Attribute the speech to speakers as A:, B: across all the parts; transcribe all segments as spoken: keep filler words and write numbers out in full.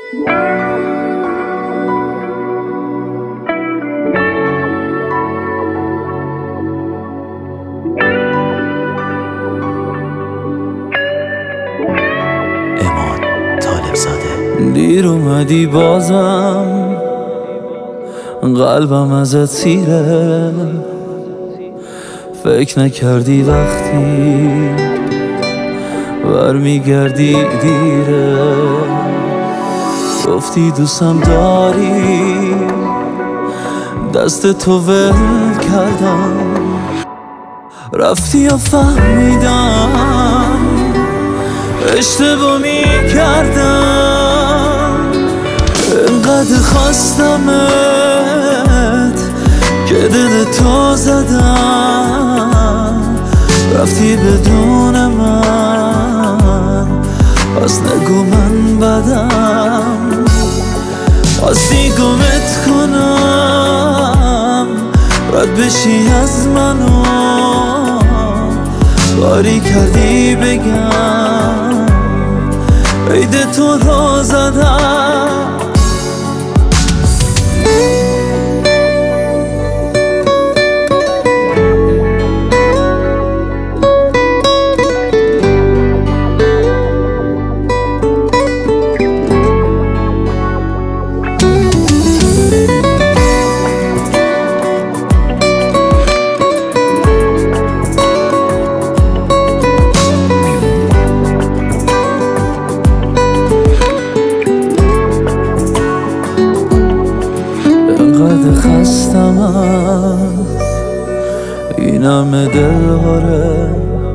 A: امان طالب زاده.
B: دیر اومدی بازم، قلبم ازت سیره. فکر نکردی وقتی برمیگردی دیره. گفتی دوستم داری، دست تو ول کردم. رفتی و فهمیدم اشتباه میکردم. انقدر خواستمت که دل تو زدم. رفتی بدون من، پس نگو من بدم. خواستی گمت کنم، رد بشی از منو. کاری کردی بگم عید تو رو زدم. انقدر خستم از این همه دلهاره.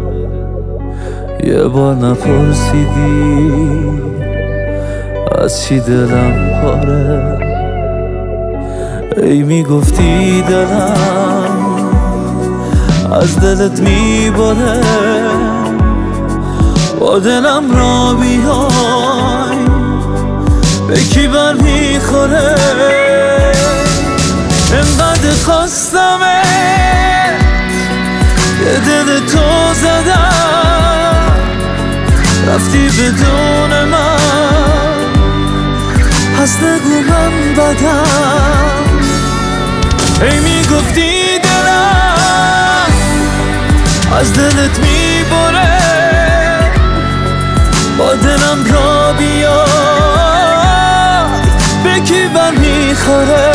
B: یه بار نپرسیدی از چی دلم پاره. ای میگفتی دلم از دلت میباره. با دلم را بیای به کی بر میخوره. انقدر خواستمت که دل تو زدم. رفتی بدون من، پس نگو من بدم. ای میگفتی دلم از دلت میبره. با دلم را بیا به کی بر میخوره.